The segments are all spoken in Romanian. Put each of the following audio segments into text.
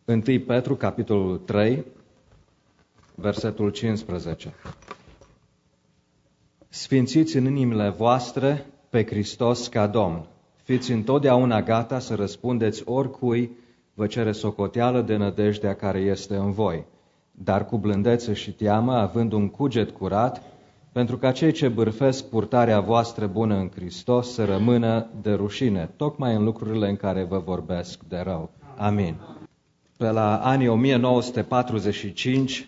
1 Petru, capitolul 3, versetul 15. Sfințiți în inimile voastre pe Hristos ca Domn. Fiți întotdeauna gata să răspundeți oricui vă cere socoteală de nădejdea care este în voi, dar cu blândețe și teamă, având un cuget curat, pentru ca cei ce bârfesc purtarea voastră bună în Hristos să rămână de rușine, tocmai în lucrurile în care vă vorbesc de rău. Amin. Pe la anii 1945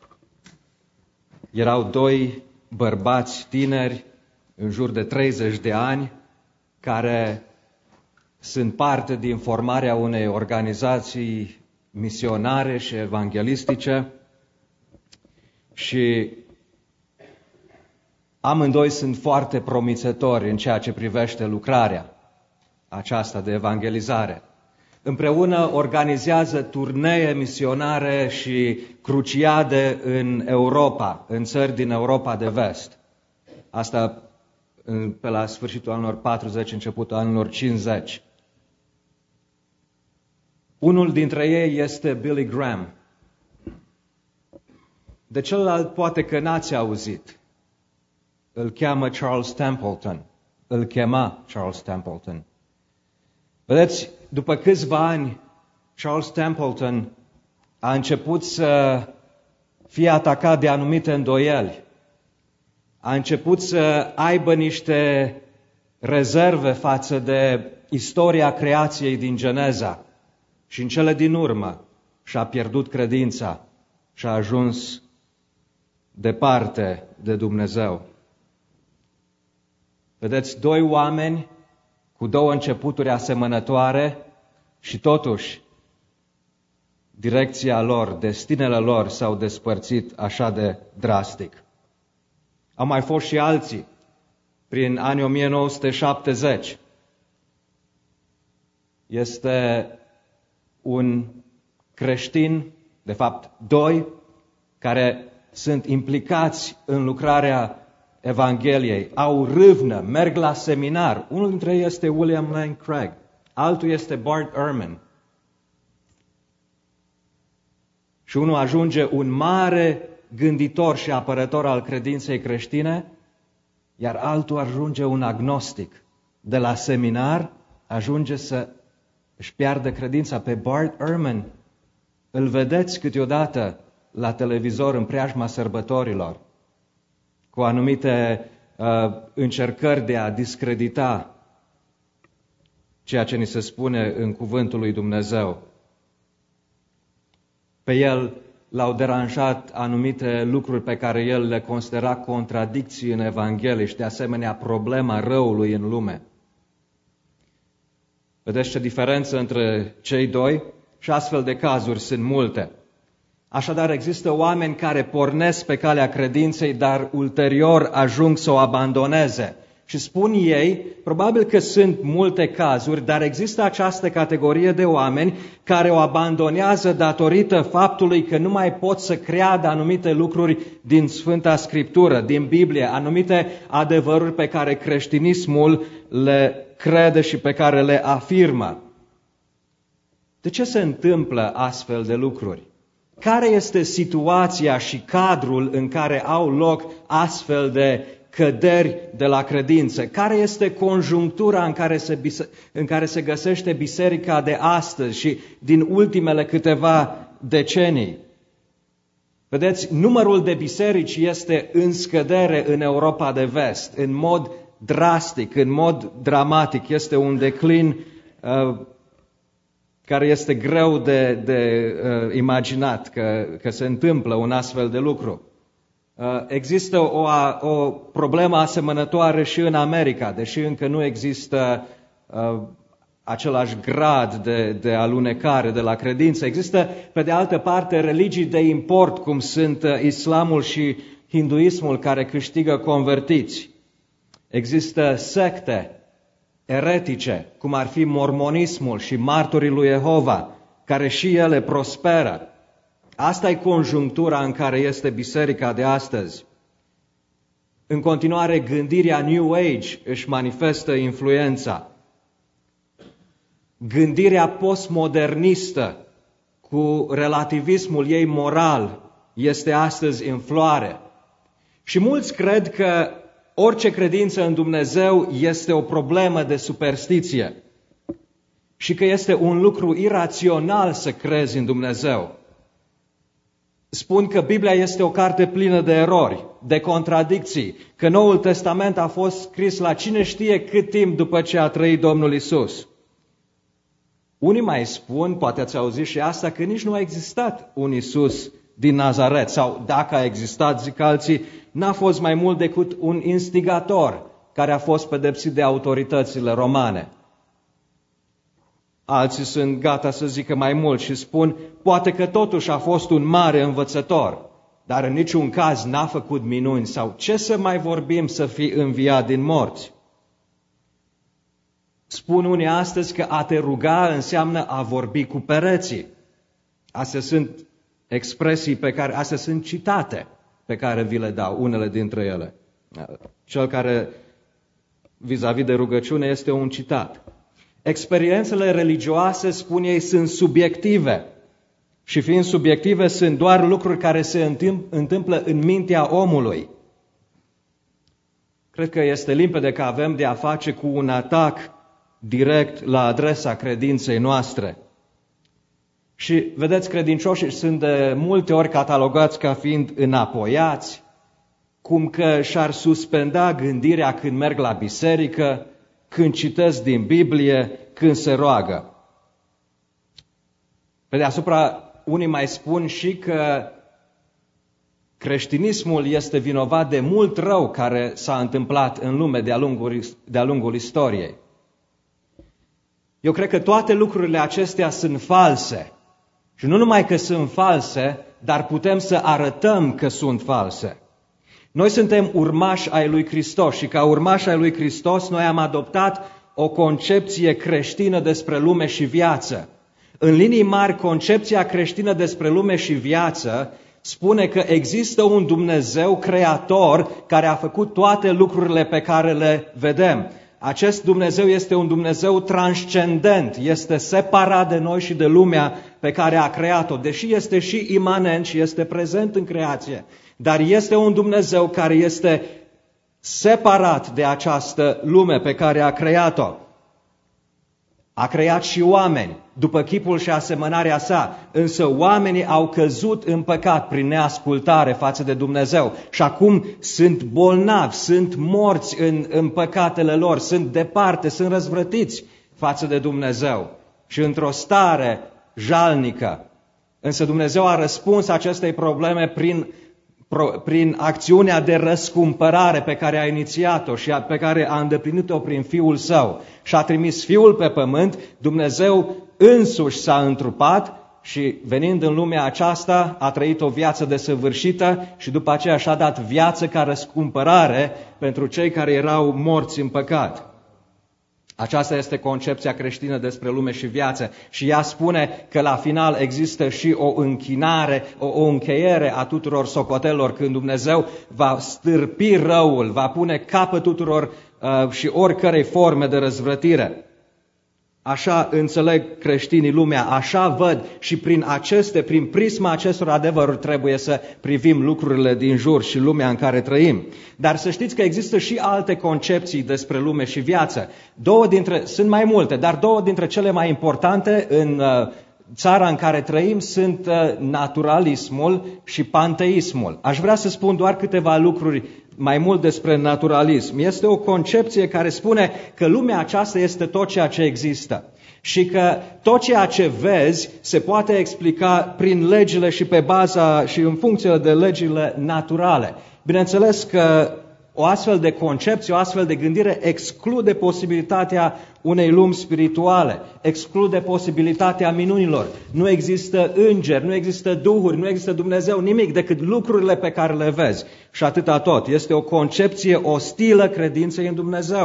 erau doi bărbați tineri, în jur de 30 de ani, care sunt parte din formarea unei organizații misionare și evanghelistice și amândoi sunt foarte promițători în ceea ce privește lucrarea aceasta de evangelizare. Împreună organizează turnee misionare și cruciade în Europa, în țări din Europa de vest. Asta pe la sfârșitul anilor 40, începutul anilor 50. Unul dintre ei este Billy Graham. De celălalt poate că n-ați auzit. Îl cheamă Charles Templeton. Îl chema Charles Templeton. Vedeți, după câțiva ani, Charles Templeton a început să fie atacat de anumite îndoieli. A început să aibă niște rezerve față de istoria creației din Geneza. Și în cele din urmă și-a pierdut credința și a ajuns departe de Dumnezeu. Vedeți, doi oameni cu două începuturi asemănătoare și totuși direcția lor, destinele lor s-au despărțit așa de drastic. Au mai fost și alții prin anii 1970. Este un creștin, de fapt doi, care sunt implicați în lucrarea Evangheliei, au râvnă, merg la seminar. Unul dintre ei este William Lane Craig, altul este Bart Ehrman. Și unul ajunge un mare gânditor și apărător al credinței creștine, iar altul ajunge un agnostic. De la seminar ajunge să își piardă credința. Pe Bart Ehrman îl vedeți câteodată la televizor în preajma sărbătorilor, cu anumite încercări de a discredita ceea ce ni se spune în cuvântul lui Dumnezeu. Pe el l-au deranjat anumite lucruri pe care el le considera contradicții în Evanghelie și de asemenea problema răului în lume. Vedeți ce diferență între cei doi? Și astfel de cazuri sunt multe. Așadar, există oameni care pornesc pe calea credinței, dar ulterior ajung să o abandoneze. Și spun ei, probabil că sunt multe cazuri, dar există această categorie de oameni care o abandonează datorită faptului că nu mai pot să creadă anumite lucruri din Sfânta Scriptură, din Biblie, anumite adevăruri pe care creștinismul le crede și pe care le afirmă. De ce se întâmplă astfel de lucruri? Care este situația și cadrul în care au loc astfel de căderi de la credință? Care este conjunctura în care se găsește biserica de astăzi și din ultimele câteva decenii? Vedeți, numărul de biserici este în scădere în Europa de vest, în mod drastic, în mod dramatic. Este un declin care este greu de imaginat că se întâmplă un astfel de lucru. Există o problemă asemănătoare și în America, deși încă nu există același grad de alunecare de la credință. Există, pe de altă parte, religii de import, cum sunt islamul și hinduismul, care câștigă convertiți. Există secte eretice, cum ar fi mormonismul și martorii lui Jehova, care și ele prosperă. Asta e conjunctura în care este biserica de astăzi. În continuare, gândirea New Age își manifestă influența. Gândirea postmodernistă, cu relativismul ei moral, este astăzi în floare. Și mulți cred că orice credință în Dumnezeu este o problemă de superstiție și că este un lucru irațional să crezi în Dumnezeu. Spun că Biblia este o carte plină de erori, de contradicții, că Noul Testament a fost scris la cine știe cât timp după ce a trăit Domnul Isus. Unii mai spun, poate ați auzit și asta, că nici nu a existat un Isus din Nazaret, sau dacă a existat, zic alții, n-a fost mai mult decât un instigator care a fost pedepsit de autoritățile romane. Alții sunt gata să zică mai mult și spun, poate că totuși a fost un mare învățător, dar în niciun caz n-a făcut minuni, sau ce să mai vorbim să fi înviat din morți. Spun unii astăzi că a te ruga înseamnă a vorbi cu pereții. Astea sunt expresii astea sunt citate pe care vi le dau, unele dintre ele. Cel care vis-a-vis de rugăciune este un citat. Experiențele religioase, spun ei, sunt subiective. Și fiind subiective, sunt doar lucruri care se întâmplă în mintea omului. Cred că este limpede că avem de a face cu un atac direct la adresa credinței noastre. Și, vedeți, credincioșii sunt de multe ori catalogați ca fiind înapoiați, cum că și-ar suspenda gândirea când merg la biserică, când citesc din Biblie, când se roagă. Pe deasupra, unii mai spun și că creștinismul este vinovat de mult rău care s-a întâmplat în lume de-a lungul istoriei. Eu cred că toate lucrurile acestea sunt false. Și nu numai că sunt false, dar putem să arătăm că sunt false. Noi suntem urmași ai lui Hristos și ca urmași ai lui Hristos noi am adoptat o concepție creștină despre lume și viață. În linii mari, concepția creștină despre lume și viață spune că există un Dumnezeu creator care a făcut toate lucrurile pe care le vedem. Acest Dumnezeu este un Dumnezeu transcendent, este separat de noi și de lumea pe care a creat-o, deși este și imanent și este prezent în creație. Dar este un Dumnezeu care este separat de această lume pe care a creat-o. A creat și oameni după chipul și asemănarea sa, însă oamenii au căzut în păcat prin neascultare față de Dumnezeu și acum sunt bolnavi, sunt morți în păcatele lor, sunt departe, sunt răzvrătiți față de Dumnezeu și într-o stare jalnică. Însă Dumnezeu a răspuns acestei probleme prin acțiunea de răscumpărare pe care a inițiat-o și pe care a îndeplinit-o prin Fiul Său. Și a trimis Fiul pe pământ, Dumnezeu însuși s-a întrupat și venind în lumea aceasta a trăit o viață desăvârșită și după aceea și-a dat viață ca răscumpărare pentru cei care erau morți în păcat. Aceasta este concepția creștină despre lume și viață și ea spune că la final există și o închinare, o încheiere a tuturor socotelor când Dumnezeu va stârpi răul, va pune capăt tuturor și oricărei forme de răzvrătire. Așa înțeleg creștinii lumea, așa văd și prin prisma acestor adevăruri trebuie să privim lucrurile din jur și lumea în care trăim. Dar să știți că există și alte concepții despre lume și viață. Sunt mai multe, dar două dintre cele mai importante în țara în care trăim sunt naturalismul și panteismul. Aș vrea să spun doar câteva lucruri mai mult despre naturalism. Este o concepție care spune că lumea aceasta este tot ceea ce există și că tot ceea ce vezi se poate explica prin legile și pe baza și în funcție de legile naturale. Bineînțeles că o astfel de concepție, o astfel de gândire exclude posibilitatea unei lumi spirituale, exclude posibilitatea minunilor. Nu există îngeri, nu există duhuri, nu există Dumnezeu, nimic decât lucrurile pe care le vezi. Și atâta tot. Este o concepție ostilă credinței în Dumnezeu.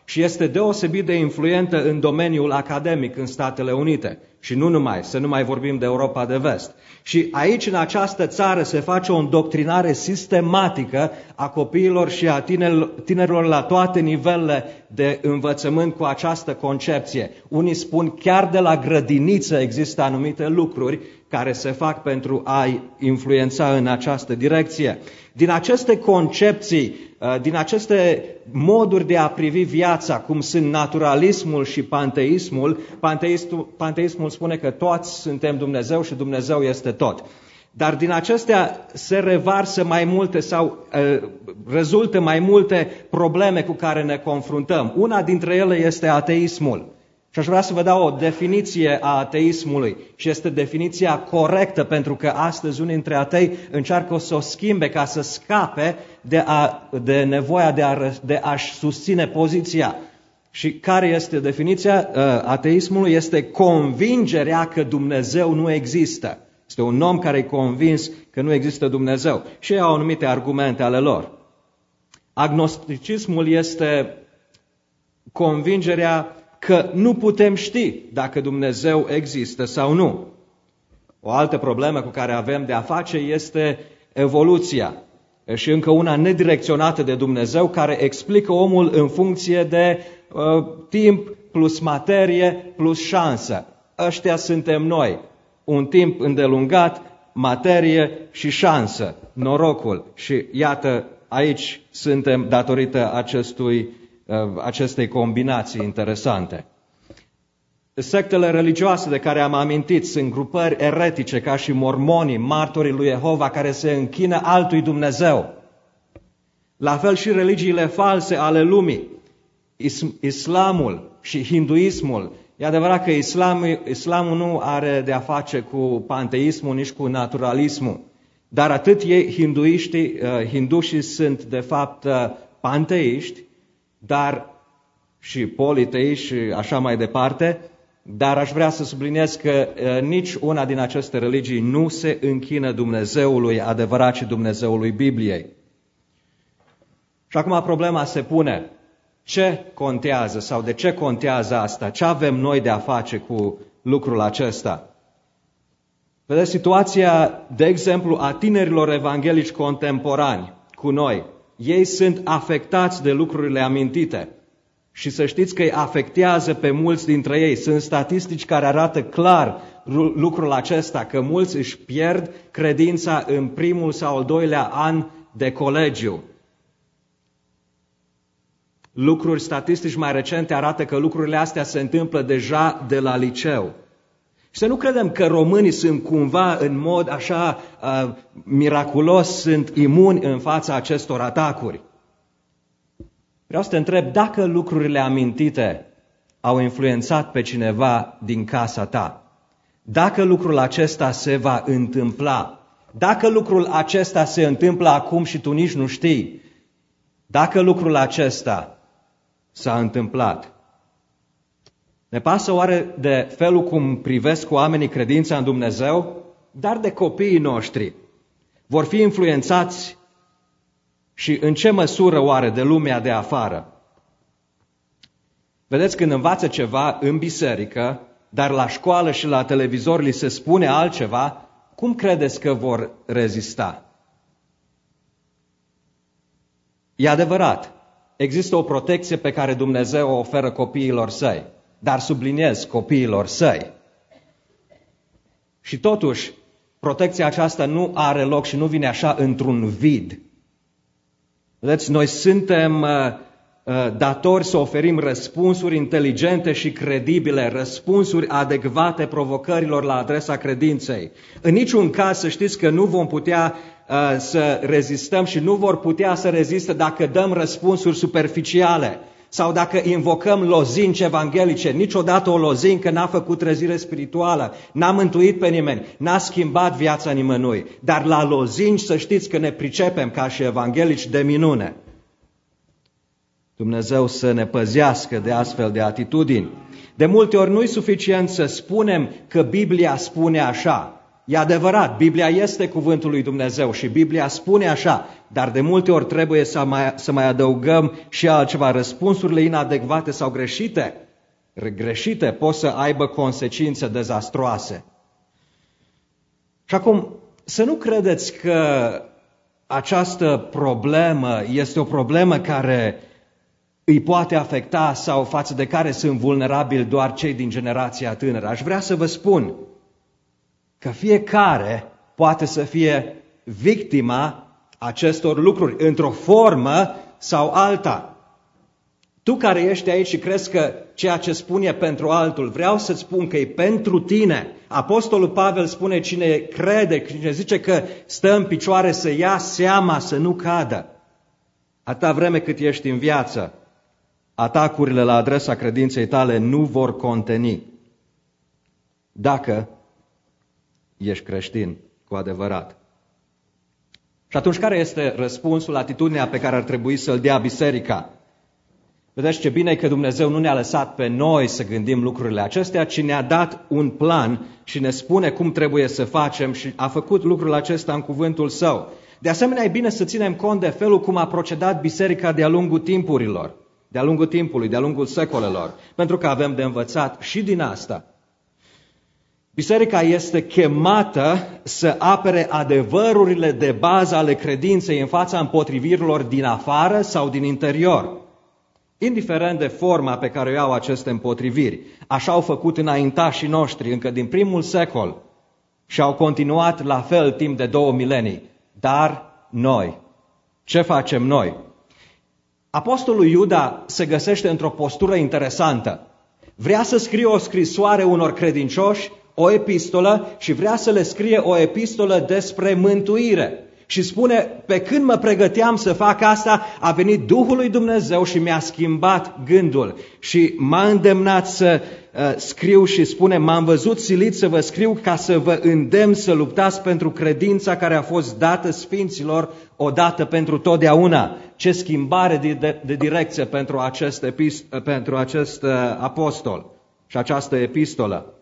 și este deosebit de influentă în domeniul academic în Statele Unite. Și nu numai, să nu mai vorbim de Europa de Vest. Și aici, în această țară, se face o îndoctrinare sistematică a copiilor și a tinerilor la toate nivelele de învățământ cu această concepție. Unii spun chiar de la grădiniță există anumite lucruri care se fac pentru a influența în această direcție. Din aceste concepții, din aceste moduri de a privi viața, cum sunt naturalismul și panteismul, panteismul spune că toți suntem Dumnezeu și Dumnezeu este tot. Dar din acestea se revarsă mai multe sau rezultă mai multe probleme cu care ne confruntăm. Una dintre ele este ateismul. Și aș vrea să vă dau o definiție a ateismului și este definiția corectă, pentru că astăzi unii dintre atei încearcă să o schimbe ca să scape de nevoia de a-și susține poziția. Și care este definiția ateismului? Este convingerea că Dumnezeu nu există. Este un om care e convins că nu există Dumnezeu. Și ei au anumite argumente ale lor. Agnosticismul este convingerea că nu putem ști dacă Dumnezeu există sau nu. O altă problemă cu care avem de a face este evoluția. Și încă una nedirecționată de Dumnezeu, care explică omul în funcție de timp plus materie plus șansă. Ăștia suntem noi. Un timp îndelungat, materie și șansă, norocul. Și iată, aici suntem datorită acestei combinații interesante. Sectele religioase de care am amintit sunt grupări eretice ca și mormonii, martorii lui Jehova, care se închină altui Dumnezeu. La fel și religiile false ale lumii, islamul și hinduismul. E adevărat că islamul nu are de a face cu panteismul, nici cu naturalismul. Dar atât ei, hindușii sunt de fapt panteiști, dar și politeiști și așa mai departe, dar aș vrea să subliniez că nici una din aceste religii nu se închină Dumnezeului adevărat și Dumnezeului Bibliei. Și acum problema se pune, ce contează sau de ce contează asta? Ce avem noi de a face cu lucrul acesta? Vedeți, situația, de exemplu, a tinerilor evanghelici contemporani cu noi. Ei sunt afectați de lucrurile amintite și să știți că îi afectează pe mulți dintre ei. Sunt statistici care arată clar lucrul acesta, că mulți își pierd credința în primul sau al doilea an de colegiu. Lucruri statistici mai recente arată că lucrurile astea se întâmplă deja de la liceu. Și să nu credem că românii sunt cumva în mod așa miraculos, sunt imuni în fața acestor atacuri. Vreau să te întreb dacă lucrurile amintite au influențat pe cineva din casa ta. Dacă lucrul acesta se va întâmpla, dacă lucrul acesta se întâmplă acum și tu nici nu știi, dacă lucrul acesta s-a întâmplat, ne pasă oare de felul cum privesc oamenii credința în Dumnezeu, dar de copiii noștri? Vor fi influențați și în ce măsură oare de lumea de afară? Vedeți, când învață ceva în biserică, dar la școală și la televizor li se spune altceva, cum credeți că vor rezista? E adevărat, există o protecție pe care Dumnezeu o oferă copiilor săi, dar subliniez, copiilor săi. Și totuși, protecția aceasta nu are loc și nu vine așa într-un vid. Vedeți, noi suntem datori să oferim răspunsuri inteligente și credibile, răspunsuri adecvate provocărilor la adresa credinței. În niciun caz să știți că nu vom putea să rezistăm și nu vor putea să reziste dacă dăm răspunsuri superficiale sau dacă invocăm lozinci evanghelice. Niciodată o lozincă n-a făcut trezire spirituală, n-a mântuit pe nimeni, n-a schimbat viața nimănui. Dar la lozinci să știți că ne pricepem ca și evanghelici de minune. Dumnezeu să ne păzească de astfel de atitudini. De multe ori nu e suficient să spunem că Biblia spune așa. E adevărat, Biblia este cuvântul lui Dumnezeu și Biblia spune așa, dar de multe ori trebuie să mai adăugăm și altceva. Răspunsurile inadecvate sau greșite pot să aibă consecințe dezastroase. Și acum, să nu credeți că această problemă este o problemă care îi poate afecta sau față de care sunt vulnerabili doar cei din generația tânără. Aș vrea să vă spun că fiecare poate să fie victima acestor lucruri, într-o formă sau alta. Tu care ești aici și crezi că ceea ce spun e pentru altul, vreau să-ți spun că e pentru tine. Apostolul Pavel spune, cine crede, cine zice că stă în picioare să ia seama, să nu cadă. Atâta vreme cât ești în viață, atacurile la adresa credinței tale nu vor conteni. Dacă ești creștin cu adevărat. Și atunci care este răspunsul, atitudinea pe care ar trebui să-l dea biserica? Vedeți ce bine e că Dumnezeu nu ne-a lăsat pe noi să gândim lucrurile acestea, ci ne-a dat un plan și ne spune cum trebuie să facem și a făcut lucrul acesta în cuvântul Său. De asemenea, e bine să ținem cont de felul cum a procedat biserica de-a lungul timpurilor, de-a lungul timpului, de-a lungul secolelor, pentru că avem de învățat și din asta. Biserica este chemată să apere adevărurile de bază ale credinței în fața împotrivirilor din afară sau din interior. Indiferent de forma pe care o iau aceste împotriviri, așa au făcut înaintașii noștri încă din primul secol și au continuat la fel timp de 2 milenii. Dar noi, ce facem noi? Apostolul Iuda se găsește într-o postură interesantă. Vrea să scrie o scrisoare unor credincioși, o epistolă, și vrea să le scrie o epistolă despre mântuire. Și spune, pe când mă pregăteam să fac asta, a venit Duhul lui Dumnezeu și mi-a schimbat gândul. Și m-a îndemnat să scriu și spune, m-am văzut silit să vă scriu ca să vă îndemn să luptați pentru credința care a fost dată sfinților odată pentru totdeauna. Ce schimbare de direcție pentru acest apostol și această epistolă.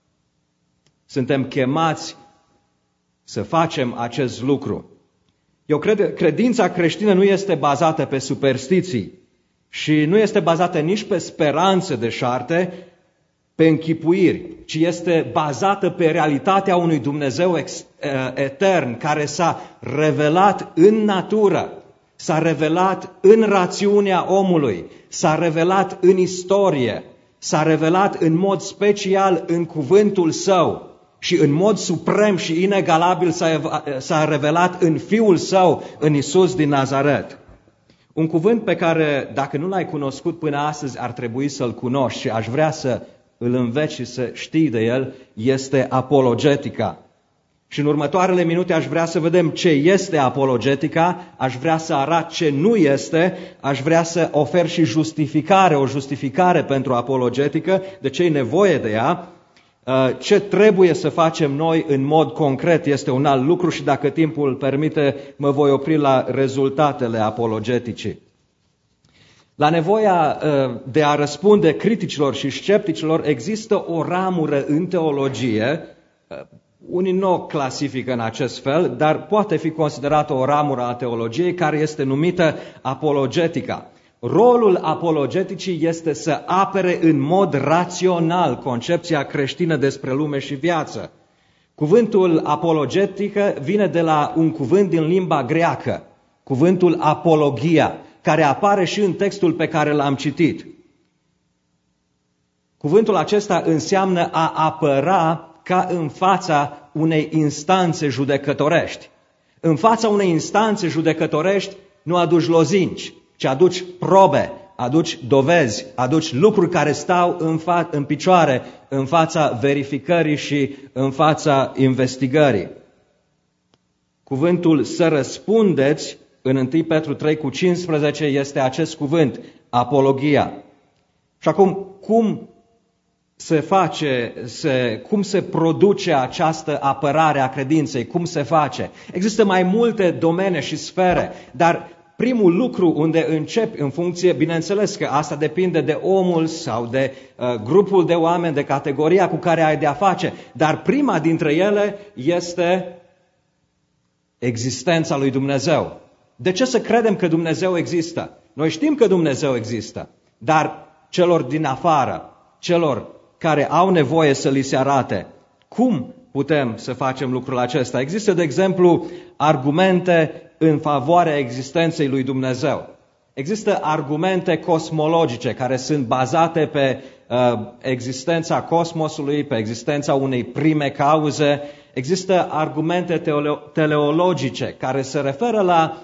Suntem chemați să facem acest lucru. Eu cred că credința creștină nu este bazată pe superstiții și nu este bazată nici pe speranțe deșarte, pe închipuiri, ci este bazată pe realitatea unui Dumnezeu etern care s-a revelat în natură, s-a revelat în rațiunea omului, s-a revelat în istorie, s-a revelat în mod special în cuvântul Său. Și în mod suprem și inegalabil s-a revelat în Fiul Său, în Iisus din Nazaret. Un cuvânt pe care, dacă nu l-ai cunoscut până astăzi, ar trebui să-l cunoști și aș vrea să îl înveți și să știi de el, este apologetica. Și în următoarele minute aș vrea să vedem ce este apologetica, aș vrea să arăt ce nu este, aș vrea să ofer și o justificare pentru apologetică, de ce e nevoie de ea. Ce trebuie să facem noi în mod concret este un alt lucru și dacă timpul permite mă voi opri la rezultatele apologeticii. La nevoia de a răspunde criticilor și scepticilor există o ramură în teologie, unii nu o clasifică în acest fel, dar poate fi considerată o ramură a teologiei care este numită apologetica. Rolul apologeticii este să apere în mod rațional concepția creștină despre lume și viață. Cuvântul apologetică vine de la un cuvânt din limba greacă, cuvântul apologia, care apare și în textul pe care l-am citit. Cuvântul acesta înseamnă a apăra ca în fața unei instanțe judecătorești. În fața unei instanțe judecătorești nu aduci lozinci, ci aduci probe, aduci dovezi, aduci lucruri care stau în picioare în fața verificării și în fața investigării. Cuvântul să răspundeți în 1 Petru 3:15 este acest cuvânt, apologia. Și acum, cum se produce această apărare a credinței? Cum se face? Există mai multe domene și sfere, dar primul lucru unde începi în funcție, bineînțeles că asta depinde de omul sau de grupul de oameni, de categoria cu care ai de-a face, dar prima dintre ele este existența lui Dumnezeu. De ce să credem că Dumnezeu există? Noi știm că Dumnezeu există, dar celor din afară, celor care au nevoie să li se arate, cum putem să facem lucrul acesta? Există, de exemplu, argumente în favoarea existenței lui Dumnezeu. Există argumente cosmologice care sunt bazate pe existența cosmosului, pe existența unei prime cauze. Există argumente teleologice care se referă la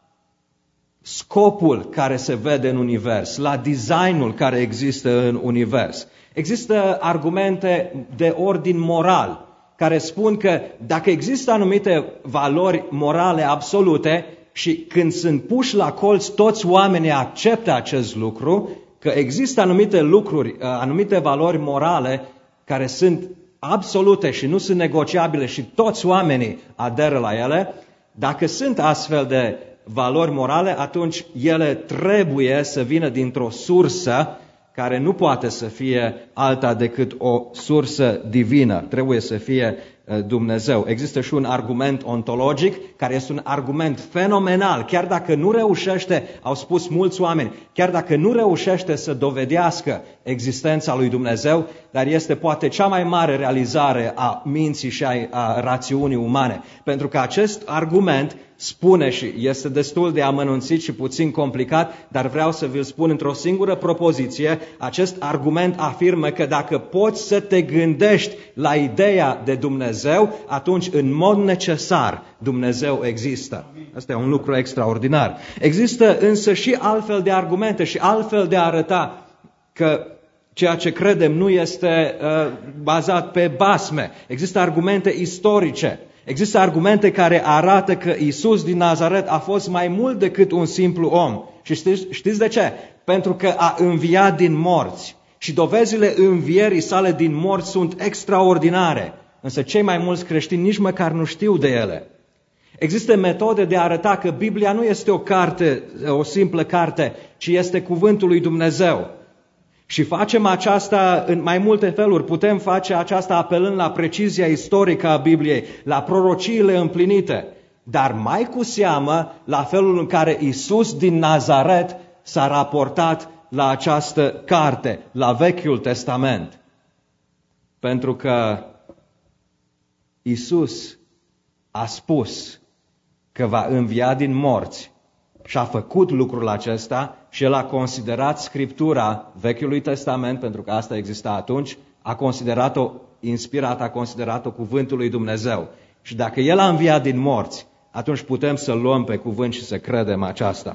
scopul care se vede în univers, la designul care există în univers. Există argumente de ordin moral care spun că dacă există anumite valori morale absolute și când sunt puși la colț, toți oamenii acceptă acest lucru, că există anumite lucruri, anumite valori morale care sunt absolute și nu sunt negociabile și toți oamenii aderă la ele, dacă sunt astfel de valori morale, atunci ele trebuie să vină dintr-o sursă care nu poate să fie alta decât o sursă divină. Trebuie să fie Dumnezeu. Există și un argument ontologic, care este un argument fenomenal, chiar dacă nu reușește, au spus mulți oameni, chiar dacă nu reușește să dovedească existența lui Dumnezeu, dar este poate cea mai mare realizare a minții și a rațiunii umane. Pentru că acest argument spune, și este destul de amănunțit și puțin complicat, dar vreau să vi-l spun într-o singură propoziție, acest argument afirmă că dacă poți să te gândești la ideea de Dumnezeu, atunci în mod necesar Dumnezeu există. Asta e un lucru extraordinar. Există însă și altfel de argumente și altfel de a arăta că ceea ce credem nu este bazat pe basme. Există argumente istorice. Există argumente care arată că Iisus din Nazaret a fost mai mult decât un simplu om. Și știți de ce? Pentru că a înviat din morți. Și dovezile învierii sale din morți sunt extraordinare. Însă cei mai mulți creștini nici măcar nu știu de ele. Există metode de a arăta că Biblia nu este o carte, o simplă carte, ci este cuvântul lui Dumnezeu. Și facem aceasta în mai multe feluri. Putem face aceasta apelând la precizia istorică a Bibliei, la prorociile împlinite, dar mai cu seamă la felul în care Iisus din Nazaret s-a raportat la această carte, la Vechiul Testament. Pentru că Iisus a spus că va învia din morți și a făcut lucrul acesta și el a considerat Scriptura Vechiului Testament, pentru că asta exista atunci, a considerat-o inspirată, a considerat-o cuvântul lui Dumnezeu. Și dacă el a înviat din morți, atunci putem să luăm pe cuvânt și să credem aceasta.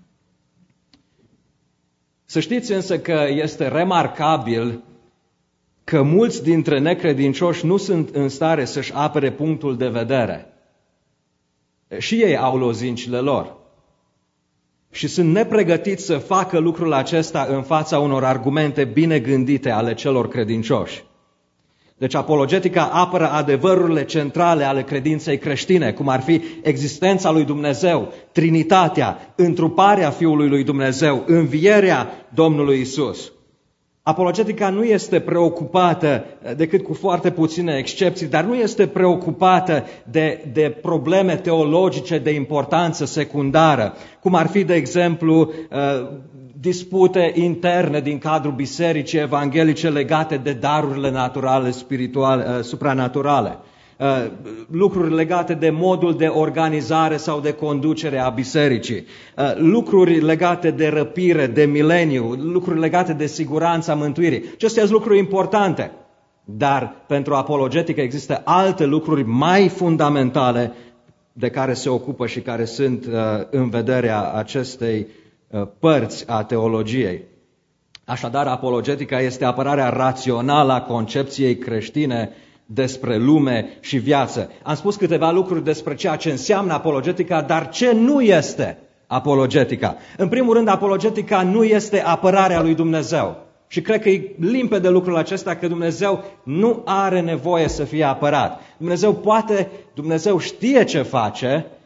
Să știți însă că este remarcabil că mulți dintre necredincioși nu sunt în stare să-și apere punctul de vedere. Și ei au lozincile lor. Și sunt nepregătiți să facă lucrul acesta în fața unor argumente bine gândite ale celor credincioși. Deci apologetica apără adevărurile centrale ale credinței creștine, cum ar fi existența lui Dumnezeu, Trinitatea, întruparea Fiului lui Dumnezeu, învierea Domnului Isus. Apologetica nu este preocupată, decât cu foarte puține excepții, dar nu este preocupată de probleme teologice de importanță secundară, cum ar fi, de exemplu, dispute interne din cadrul bisericii evanghelice legate de darurile naturale, spirituale, supranaturale, lucruri legate de modul de organizare sau de conducere a bisericii, lucruri legate de răpire, de mileniu, lucruri legate de siguranța mântuirii. Acestea sunt lucruri importante, dar pentru apologetică există alte lucruri mai fundamentale de care se ocupă și care sunt în vederea acestei părți a teologiei. Așadar, apologetica este apărarea rațională a concepției creștine despre lume și viață. Am spus câteva lucruri despre ceea ce înseamnă apologetica, dar ce nu este apologetica? În primul rând, apologetica nu este apărarea lui Dumnezeu. Și cred că e limpede lucrul acesta, că Dumnezeu nu are nevoie să fie apărat. Dumnezeu știe ce face,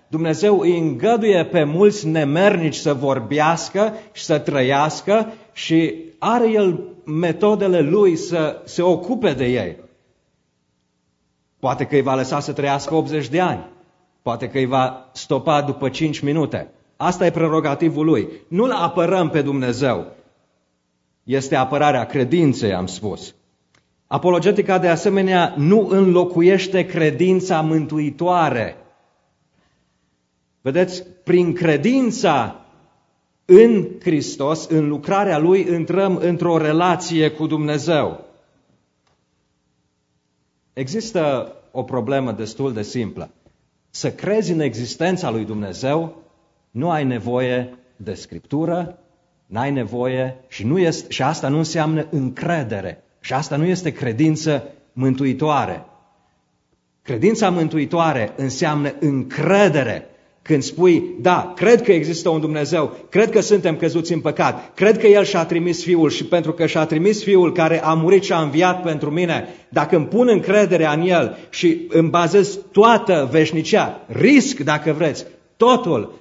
Dumnezeu îi îngăduie pe mulți nemernici să vorbească și să trăiască și are El metodele Lui să se ocupe de ei. Poate că îi va lăsa să trăiască 80 de ani. Poate că îi va stopa după 5 minute. Asta e prerogativul Lui. Nu-L apărăm pe Dumnezeu. Este apărarea credinței, am spus. Apologetica, de asemenea, nu înlocuiește credința mântuitoare. Vedeți, prin credința în Hristos, în lucrarea Lui, intrăm într-o relație cu Dumnezeu. Există o problemă destul de simplă. Să crezi în existența lui Dumnezeu, nu ai nevoie de Scriptură, n-ai nevoie și asta nu înseamnă încredere. Și asta nu este credință mântuitoare. Credința mântuitoare înseamnă încredere. Când spui, da, cred că există un Dumnezeu, cred că suntem căzuți în păcat, cred că El și-a trimis Fiul și pentru că și-a trimis Fiul care a murit și a înviat pentru mine, dacă îmi pun încrederea în El și îmi bazez toată veșnicia, risc, dacă vreți, totul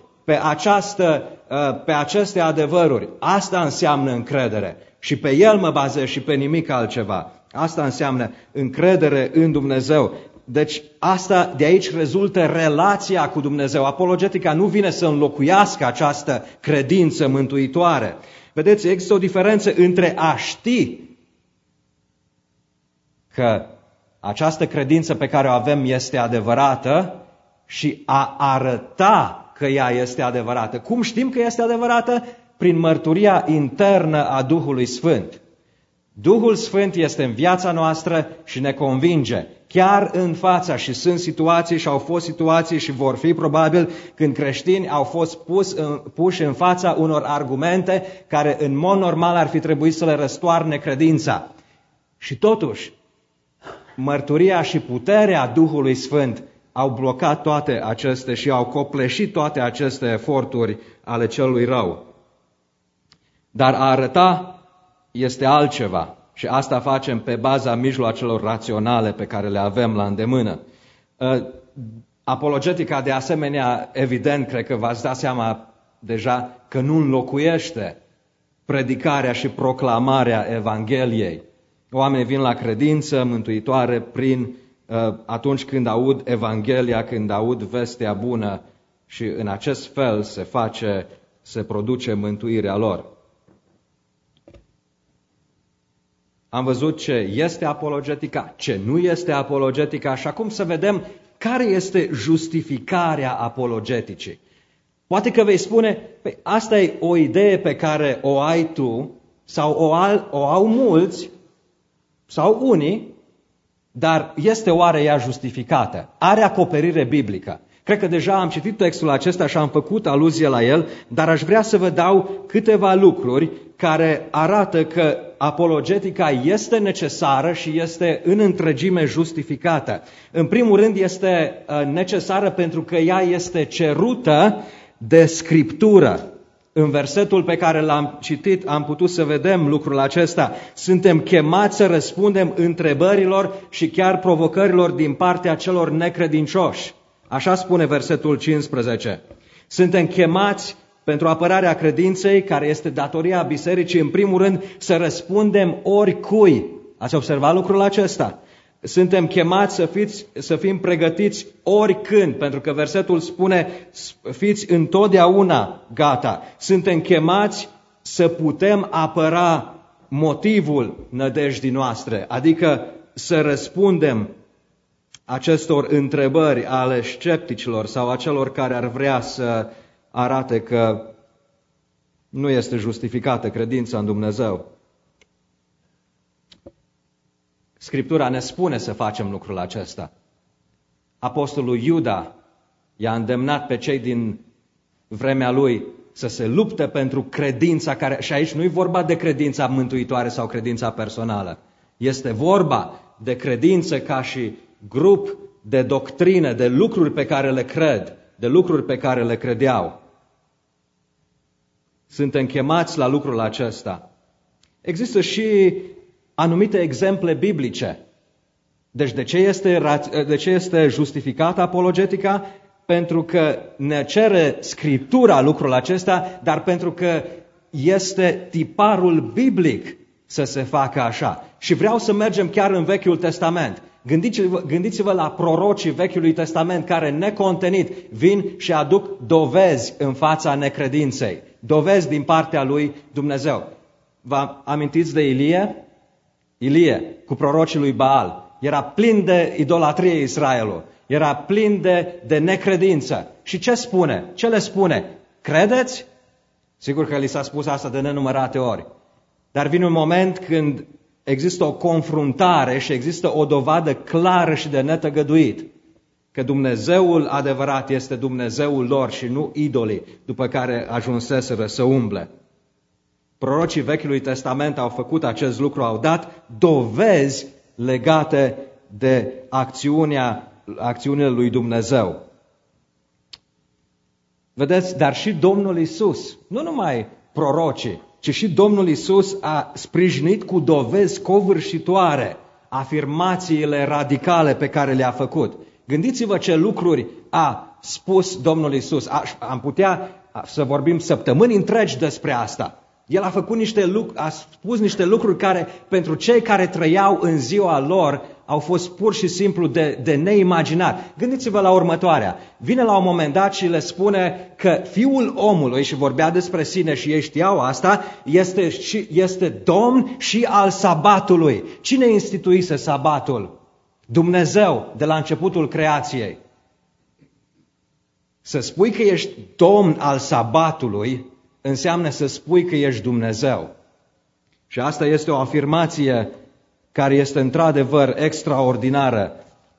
pe aceste adevăruri, asta înseamnă încredere. Și pe El mă bazez și pe nimic altceva. Asta înseamnă încredere în Dumnezeu. Deci de aici rezultă relația cu Dumnezeu. Apologetica nu vine să înlocuiască această credință mântuitoare. Vedeți, există o diferență între a ști că această credință pe care o avem este adevărată și a arăta că ea este adevărată. Cum știm că este adevărată? Prin mărturia internă a Duhului Sfânt. Duhul Sfânt este în viața noastră și ne convinge. Chiar în fața, și sunt situații și au fost situații și vor fi probabil când creștini au fost puși în fața unor argumente care în mod normal ar fi trebuit să le răstoarne credința. Și totuși, mărturia și puterea Duhului Sfânt au blocat toate aceste și au copleșit toate aceste eforturi ale celui rău. Dar a arăta este altceva. Și asta facem pe baza mijloacelor raționale pe care le avem la îndemână. Apologetica, de asemenea, evident, cred că v-ați dat seama deja că nu înlocuiește predicarea și proclamarea Evangheliei. Oamenii vin la credință mântuitoare atunci când aud Evanghelia, când aud vestea bună și în acest fel se produce mântuirea lor. Am văzut ce este apologetica, ce nu este apologetica și acum să vedem care este justificarea apologeticii. Poate că vei spune, asta e o idee pe care o ai tu sau o au mulți sau unii, dar este oare ea justificată? Are acoperire biblică? Cred că deja am citit textul acesta și am făcut aluzie la el, dar aș vrea să vă dau câteva lucruri care arată că apologetica este necesară și este în întregime justificată. În primul rând este necesară pentru că ea este cerută de Scriptură. În versetul pe care l-am citit am putut să vedem lucrul acesta. Suntem chemați să răspundem întrebărilor și chiar provocărilor din partea celor necredincioși. Așa spune versetul 15. Suntem chemați pentru apărarea credinței, care este datoria bisericii, în primul rând, să oricui. Ați observat lucrul acesta? Suntem chemați să fim pregătiți oricând, pentru că versetul spune, fiți întotdeauna gata. Suntem chemați să putem apăra motivul nădejdii noastre, adică să răspundem acestor întrebări ale scepticilor sau a celor care ar vrea să arate că nu este justificată credința în Dumnezeu. Scriptura ne spune să facem lucrul acesta. Apostolul Iuda i-a îndemnat pe cei din vremea lui să se lupte pentru credința care... Și aici nu e vorba de credința mântuitoare sau credința personală. Este vorba de credință ca și grup de doctrine, de lucruri pe care le cred, de lucruri pe care le credeau. Suntem chemați la lucrul acesta. Există și anumite exemple biblice. Deci de ce este justificată apologetica? pentru că ne cere Scriptura lucrul acesta, dar pentru că este tiparul biblic să se facă așa. Și vreau să mergem chiar în Vechiul Testament. Gândiți-vă la prorocii Vechiului Testament care necontenit vin și aduc dovezi în fața necredinței. Dovezi din partea lui Dumnezeu. Vă amintiți de Ilie? Ilie, cu prorocii lui Baal. Era plin de idolatrie Israelul. Era plin de necredință. Și ce spune? Ce le spune? Credeți? Sigur că li s-a spus asta de nenumărate ori. Dar vine un moment când există o confruntare și există o dovadă clară și de netăgăduit că Dumnezeul adevărat este Dumnezeul lor și nu idolii după care ajunseseră să umble. Prorocii Vechiului Testament au făcut acest lucru, au dat dovezi legate de acțiunile lui Dumnezeu. Vedeți, dar și Domnul Iisus, nu numai prorocii, ci și Domnul Iisus a sprijinit cu dovezi covârșitoare afirmațiile radicale pe care le-a făcut. Gândiți-vă ce lucruri a spus Domnul Iisus. Am putea să vorbim săptămâni întregi despre asta. El a făcut a spus niște lucruri care, pentru cei care trăiau în ziua lor, au fost pur și simplu de neimaginat. Gândiți-vă la următoarea. Vine la un moment dat și le spune că Fiul omului, și vorbea despre sine și ei știau asta, este Domn și al sabatului. Cine instituise sabatul? Dumnezeu, de la începutul creației. Să spui că ești Domn al sabatului înseamnă să spui că ești Dumnezeu. Și asta este o afirmație care este într-adevăr extraordinară.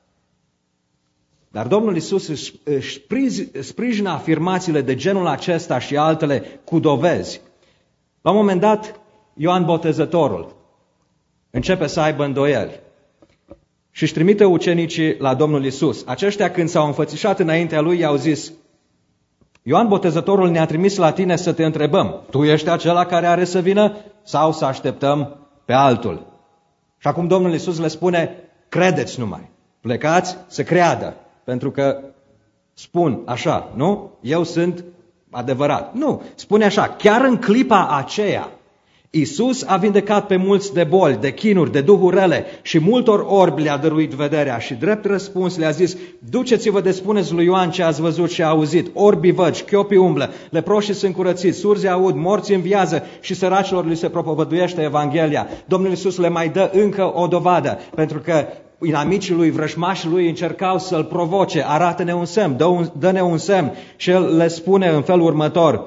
Dar Domnul Iisus își sprijină afirmațiile de genul acesta și altele cu dovezi. La un moment dat, Ioan Botezătorul începe să aibă îndoieli și își trimite ucenicii la Domnul Iisus. Aceștia, când s-au înfățișat înaintea lui, i-au zis: Ioan Botezătorul ne-a trimis la tine să te întrebăm, tu ești acela care are să vină sau să așteptăm pe altul? Și acum Domnul Iisus le spune: credeți numai, plecați să creadă, pentru că spun așa, nu? Eu sunt adevărat. Nu, spune așa, chiar în clipa aceea, Iisus a vindecat pe mulți de boli, de chinuri, de duhuri rele și multor orbi le-a dăruit vederea și drept răspuns le-a zis: duceți-vă de spuneți lui Ioan ce ați văzut și auzit, orbii văd, șchiopii umblă, leproșii sunt curățiți, surzi aud, morți înviază și săracilor li se propovăduiește Evanghelia. Domnul Iisus le mai dă încă o dovadă, pentru că inamicii lui, vrășmașii lui încercau să-l provoce: arată-ne un semn, dă-ne un semn. Și el le spune în felul următor: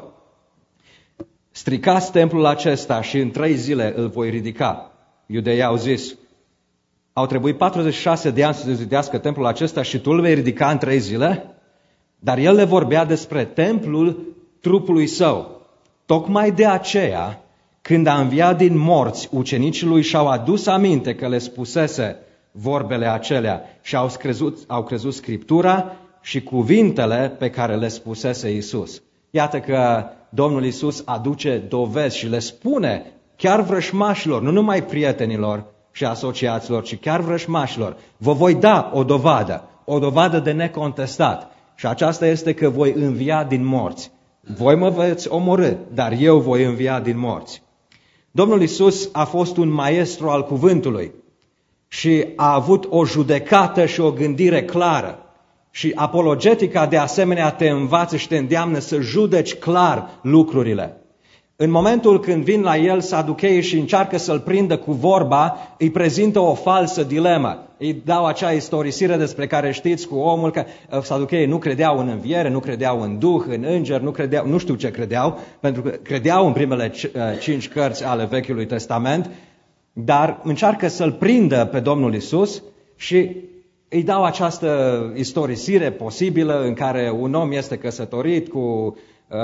stricați templul acesta și în 3 zile îl voi ridica. Iudeii au zis: au trebuit 46 de ani să zidească templul acesta și tu îl vei ridica în 3 zile? Dar el le vorbea despre templul trupului său. Tocmai de aceea, când a înviat din morți, ucenicii lui și-au adus aminte că le spusese vorbele acelea și au crezut Scriptura și cuvintele pe care le spusese Iisus. Iată că Domnul Iisus aduce dovezi și le spune chiar vrășmașilor, nu numai prietenilor și asociaților, ci chiar vrășmașilor: vă voi da o dovadă de necontestat. Și aceasta este că voi învia din morți. Voi mă veți omorî, dar eu voi învia din morți. Domnul Iisus a fost un maestru al cuvântului și a avut o judecată și o gândire clară. Și apologetica de asemenea te învață și te îndeamnă să judeci clar lucrurile. În momentul când vin la el saducheii și încearcă să-l prindă cu vorba, îi prezintă o falsă dilemă. Îi dau acea istorisire despre care știți cu omul că saducheii nu credeau în înviere, nu credeau în duh, în înger, nu știu ce credeau, pentru că credeau în primele 5 cărți ale Vechiului Testament, dar încearcă să-l prindă pe Domnul Iisus și îi dau această istorisire posibilă în care un om este căsătorit cu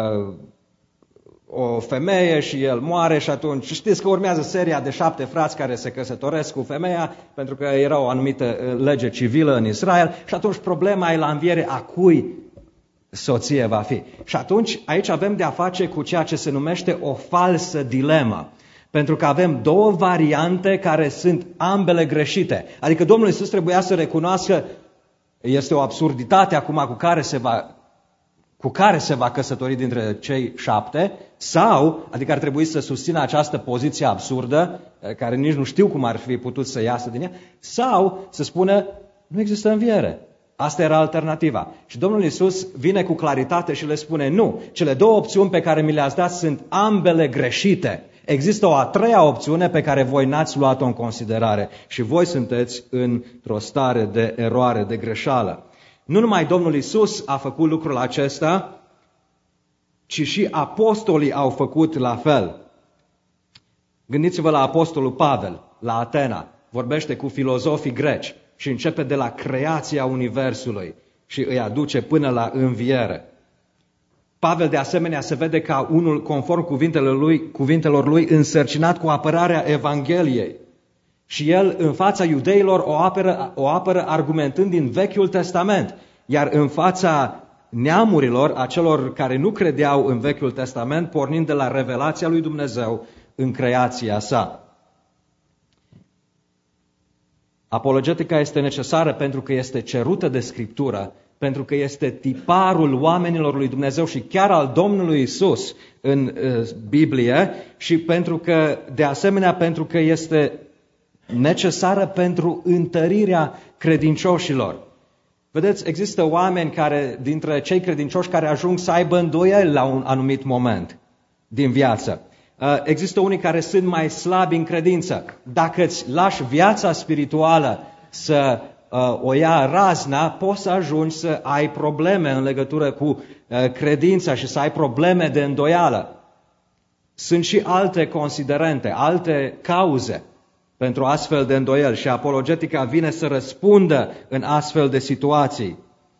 o femeie și el moare și atunci știți că urmează seria de 7 frați care se căsătoresc cu femeia pentru că era o anumită lege civilă în Israel și atunci problema e la înviere a cui soție va fi. Și atunci aici avem de a face cu ceea ce se numește o falsă dilemă. Pentru că avem 2 variante care sunt ambele greșite. Adică Domnul Iisus trebuia să recunoască Este o absurditate acum cu care se va căsători dintre cei 7, sau, adică ar trebui să susțină această poziție absurdă, care nici nu știu cum ar fi putut să iasă din ea, sau să spună, nu există înviere. Asta era alternativa. Și Domnul Iisus vine cu claritate și le spune, nu, cele două opțiuni pe care mi le-ați dat sunt ambele greșite. Există o a treia opțiune pe care voi n-ați luat-o în considerare și voi sunteți într-o stare de eroare, de greșeală. Nu numai Domnul Iisus a făcut lucrul acesta, ci și apostolii au făcut la fel. Gândiți-vă la apostolul Pavel, la Atena, vorbește cu filozofii greci și începe de la creația universului și îi aduce până la înviere. Pavel, de asemenea, se vede ca unul, conform cuvintelor lui, însărcinat cu apărarea Evangheliei. Și el, în fața iudeilor, o apără argumentând din Vechiul Testament. Iar în fața neamurilor, a celor care nu credeau în Vechiul Testament, pornind de la revelația lui Dumnezeu în creația sa. Apologetica este necesară pentru că este cerută de Scriptură, pentru că este tiparul oamenilor lui Dumnezeu și chiar al Domnului Isus în Biblie și pentru că, de asemenea, pentru că este necesară pentru întărirea credincioșilor. Vedeți, există oameni dintre cei credincioși care ajung să aibă îndoieli la un anumit moment din viață. Există unii care sunt mai slabi în credință. Dacă îți lași viața spirituală să o ia razna, poți să ajungi să ai probleme în legătură cu credința și să ai probleme de îndoială. Sunt și alte considerente, alte cauze pentru astfel de îndoieli și apologetica vine să răspundă în astfel de situații.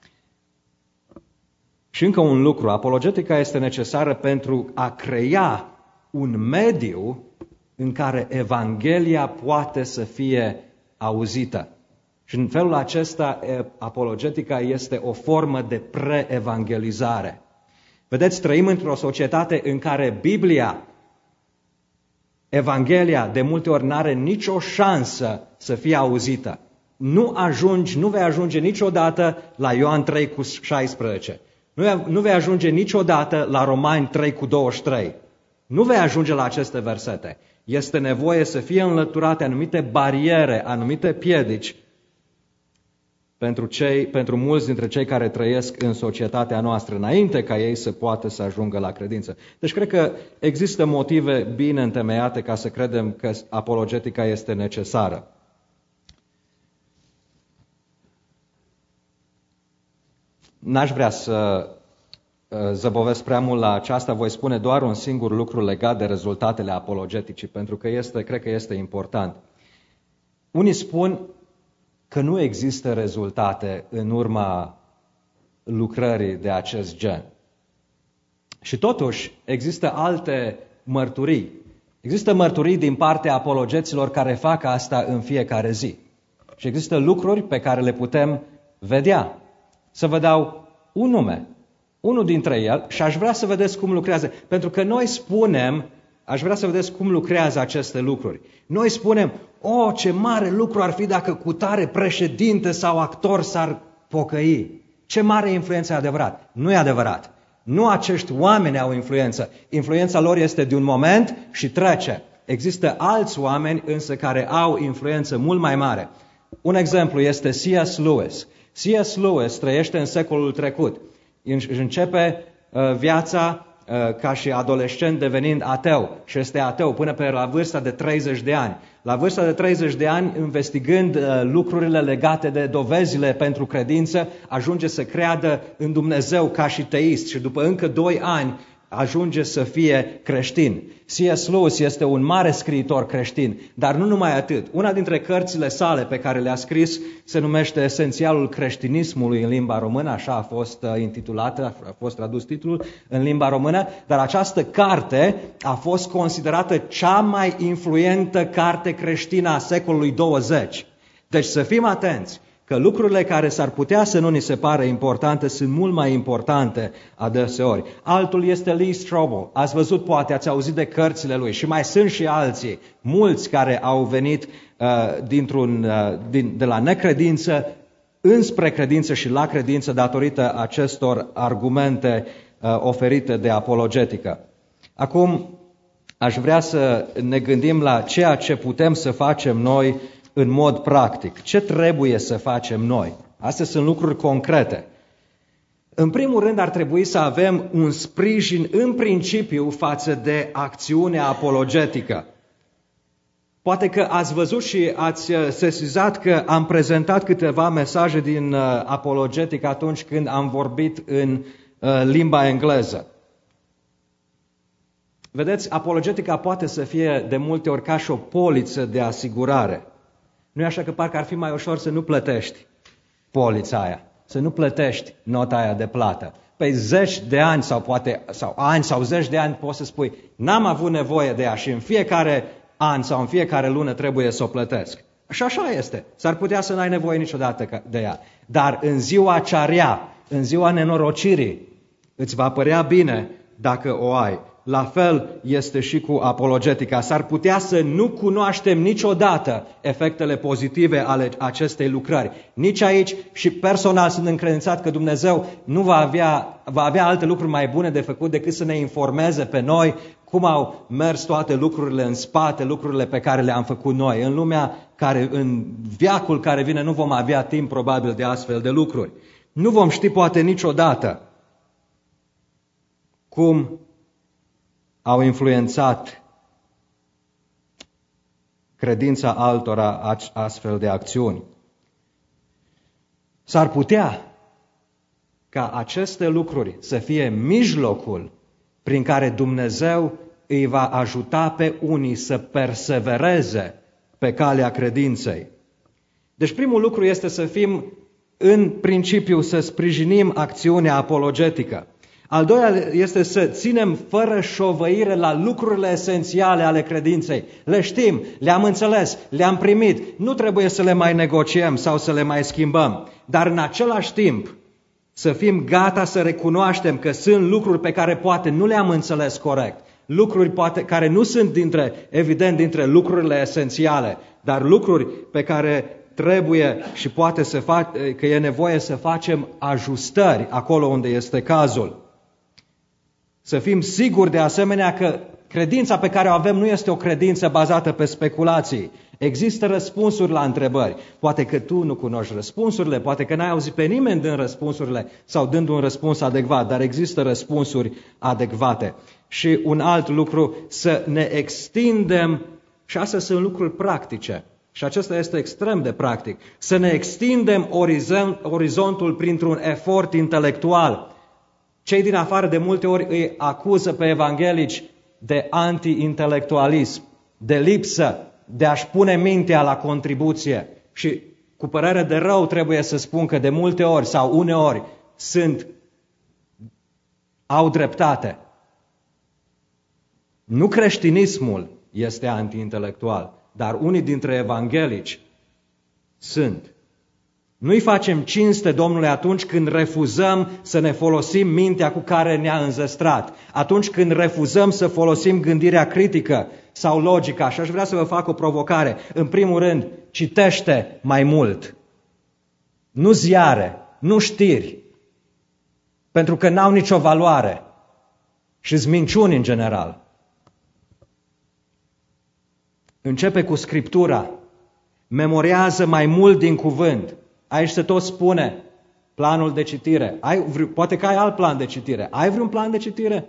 Și încă un lucru, apologetica este necesară pentru a crea un mediu în care Evanghelia poate să fie auzită. Și în felul acesta, apologetica este o formă de pre-evangelizare. Vedeți, trăim într-o societate în care Biblia, Evanghelia, de multe ori n-are nicio șansă să fie auzită. Nu vei ajunge niciodată la Ioan 3:16. Nu vei ajunge niciodată la Romani 3:23. Nu vei ajunge la aceste versete. Este nevoie să fie înlăturate anumite bariere, anumite piedici pentru mulți dintre cei care trăiesc în societatea noastră, înainte ca ei să poată să ajungă la credință. Deci cred că există motive bine întemeiate ca să credem că apologetica este necesară. N-aș vrea să zăbovesc prea mult la aceasta, voi spune doar un singur lucru legat de rezultatele apologeticii, pentru că cred că este important. Unii spun că nu există rezultate în urma lucrării de acest gen. Și totuși există alte mărturii. Există mărturii din partea apologeților care fac asta în fiecare zi. Și există lucruri pe care le putem vedea. Să vă dau un nume. Unul dintre ele, și aș vrea să vedeți cum lucrează. Pentru că noi spunem, aș vrea să vedeți cum lucrează aceste lucruri. Noi spunem, ce mare lucru ar fi dacă cutare președinte sau actor s-ar pocăi. Ce mare influență e adevărat. Nu e adevărat. Nu acești oameni au influență. Influența lor este de un moment și trece. Există alți oameni însă care au influență mult mai mare. Un exemplu este C.S. Lewis. C.S. Lewis trăiește în secolul trecut. Își începe viața ca și adolescent devenind ateu și este ateu până pe la vârsta de 30 de ani. La vârsta de 30 de ani, investigând lucrurile legate de dovezile pentru credință, ajunge să creadă în Dumnezeu ca și teist și după încă 2 ani ajunge să fie creștin. C.S. Lewis este un mare scriitor creștin, dar nu numai atât. Una dintre cărțile sale pe care le-a scris se numește Esențialul creștinismului în limba română, așa a fost intitulată, a fost tradus titlul în limba română, dar această carte a fost considerată cea mai influentă carte creștină a secolului 20. Deci să fim atenți că lucrurile care s-ar putea să nu ni se pare importante sunt mult mai importante adeseori. Altul este Lee Strobel. Ați văzut, poate ați auzit de cărțile lui și mai sunt și alții, mulți care au venit de la necredință înspre credință și la credință datorită acestor argumente oferite de apologetică. Acum, aș vrea să ne gândim la ceea ce putem să facem noi în mod practic. Ce trebuie să facem noi? Astea sunt lucruri concrete. În primul rând, ar trebui să avem un sprijin în principiu față de acțiunea apologetică. Poate că ați văzut și ați sesizat că am prezentat câteva mesaje din apologetică atunci când am vorbit în limba engleză. Vedeți, apologetica poate să fie de multe ori ca și o poliță de asigurare. Nu e așa că parcă ar fi mai ușor să nu plătești polița aia, să nu plătești nota aia de plată. Pe zeci de ani sau ani sau zeci de ani poți să spui, n-am avut nevoie de ea și în fiecare an sau în fiecare lună trebuie să o plătesc. Și așa este. S-ar putea să n-ai nevoie niciodată de ea. Dar în ziua cea rea, în ziua nenorocirii, îți va părea bine dacă o ai. La fel este și cu apologetica. S-ar putea să nu cunoaștem niciodată efectele pozitive ale acestei lucrări. Nici aici și personal sunt încredințat că Dumnezeu nu va avea alte lucruri mai bune de făcut decât să ne informeze pe noi cum au mers toate lucrurile în spate, lucrurile pe care le-am făcut noi. În lumea în veacul care vine nu vom avea timp probabil de astfel de lucruri. Nu vom ști poate niciodată cum au influențat credința altora astfel de acțiuni. S-ar putea ca aceste lucruri să fie mijlocul prin care Dumnezeu îi va ajuta pe unii să persevereze pe calea credinței. Deci primul lucru este să fim în principiu să sprijinim acțiunea apologetică. Al doilea este să ținem fără șovăire la lucrurile esențiale ale credinței. Le știm, le-am înțeles, le-am primit, nu trebuie să le mai negociem sau să le mai schimbăm. Dar în același timp să fim gata să recunoaștem că sunt lucruri pe care poate nu le-am înțeles corect. Lucruri poate care nu sunt dintre lucrurile esențiale, dar lucruri pe care trebuie și poate că e nevoie să facem ajustări acolo unde este cazul. Să fim siguri de asemenea că credința pe care o avem nu este o credință bazată pe speculații. Există răspunsuri la întrebări. Poate că tu nu cunoști răspunsurile, poate că n-ai auzit pe nimeni din răspunsurile sau dând un răspuns adecvat, dar există răspunsuri adecvate. Și un alt lucru, să ne extindem, și astea sunt lucruri practice, și acesta este extrem de practic, să ne extindem orizontul printr-un efort intelectual. Cei din afară de multe ori îi acuză pe evanghelici de anti-intelectualism, de lipsă de a-și pune mintea la contribuție. Și cu părere de rău trebuie să spun că de multe ori sau uneori au dreptate. Nu creștinismul este anti-intelectual, dar unii dintre evanghelici sunt. Nu-i facem cinste, Domnule, atunci când refuzăm să ne folosim mintea cu care ne-a înzestrat, atunci când refuzăm să folosim gândirea critică sau logica. Și aș vrea să vă fac o provocare. În primul rând, citește mai mult. Nu ziare, nu știri, pentru că n-au nicio valoare și-s minciuni în general. Începe cu Scriptura, memoriază mai mult din cuvânt. Aici se tot spune planul de citire. Poate că ai alt plan de citire. Ai vreun plan de citire?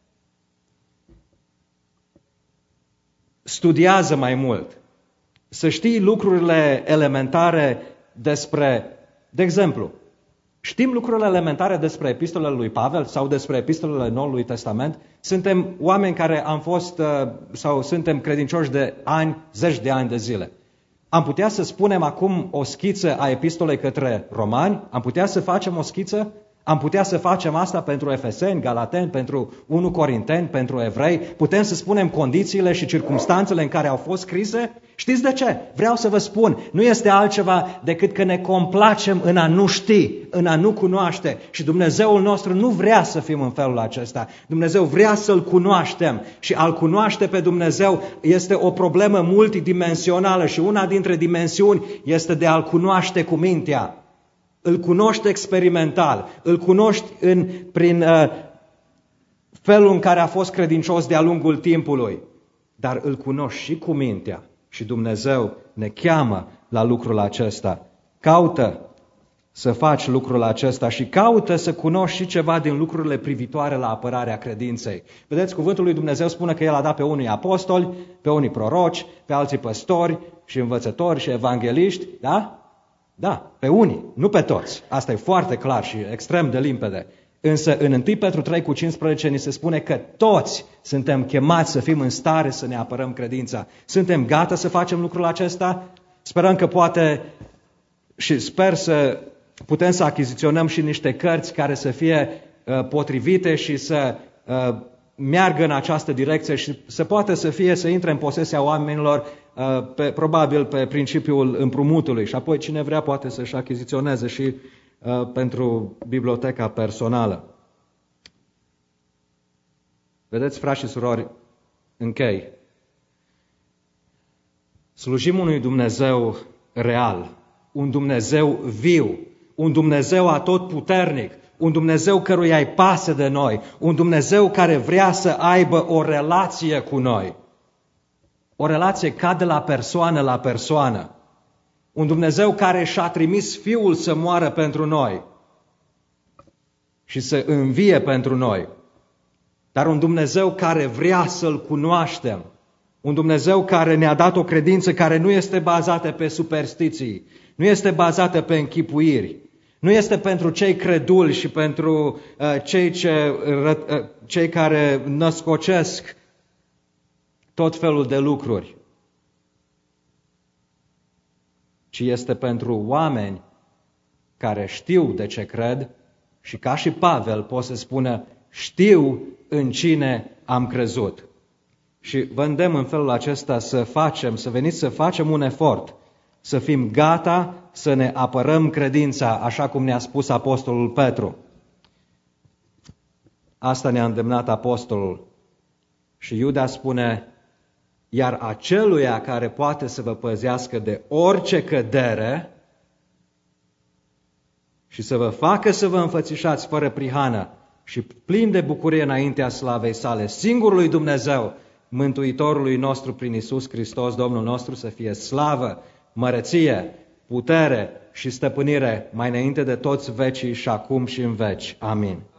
Studiază mai mult. Să știi lucrurile elementare de exemplu, știm lucrurile elementare despre epistolele lui Pavel sau despre epistolele Noului Testament? Suntem oameni care am fost sau suntem credincioși de ani, zeci de ani de zile. Am putea să spunem acum o schiță a epistolei către romani? Am putea să facem o schiță? Am putea să facem asta pentru Efeseni, Galateni, pentru 1 Corinteni, pentru Evrei? Putem să spunem condițiile și circumstanțele în care au fost scrise? Știți de ce? Vreau să vă spun, nu este altceva decât că ne complacem în a nu ști, în a nu cunoaște. Și Dumnezeul nostru nu vrea să fim în felul acesta. Dumnezeu vrea să-L cunoaștem și a-L cunoaște pe Dumnezeu este o problemă multidimensională și una dintre dimensiuni este de a-L cunoaște cu mintea. îl cunoști experimental, îl cunoști prin felul în care a fost credincios de-a lungul timpului, dar îl cunoști și cu mintea. Și Dumnezeu ne cheamă la lucrul acesta. Caută să faci lucrul acesta și caută să cunoști și ceva din lucrurile privitoare la apărarea credinței. Vedeți, cuvântul lui Dumnezeu spune că El a dat pe unii apostoli, pe unii proroci, pe alții păstori și învățători și evangeliști, da? Da, pe unii, nu pe toți. Asta e foarte clar și extrem de limpede. Însă în 1 Petru 3:15 ni se spune că toți suntem chemați să fim în stare să ne apărăm credința. Suntem gata să facem lucrul acesta? Sperăm că poate și sper să putem să achiziționăm și niște cărți care să fie potrivite și să meargă în această direcție și să poată să intre în posesia oamenilor probabil pe principiul împrumutului și apoi cine vrea poate să-și achiziționeze și pentru biblioteca personală. Vedeți, frați și surori, închei. Slujim unui Dumnezeu real, un Dumnezeu viu, un Dumnezeu atotputernic, un Dumnezeu căruia îi pasă de noi, un Dumnezeu care vrea să aibă o relație cu noi. O relație ca de la persoană la persoană. Un Dumnezeu care și-a trimis Fiul să moară pentru noi și să învie pentru noi. Dar un Dumnezeu care vrea să-L cunoaștem. Un Dumnezeu care ne-a dat o credință care nu este bazată pe superstiții, nu este bazată pe închipuiri, nu este pentru cei creduli și pentru cei care născocesc tot felul de lucruri, ci este pentru oameni care știu de ce cred și ca și Pavel pot să spună, știu în cine am crezut. Și vă îndemn în felul acesta să veniți să facem un efort, să fim gata să ne apărăm credința, așa cum ne-a spus apostolul Petru. Asta ne-a îndemnat apostolul. Și Iuda spune, iar aceluia care poate să vă păzească de orice cădere și să vă facă să vă înfățișați fără prihană și plin de bucurie înaintea slavei sale, singurului Dumnezeu, Mântuitorului nostru prin Iisus Hristos, Domnul nostru, să fie slavă, măreție, putere și stăpânire mai înainte de toți vecii și acum și în veci. Amin.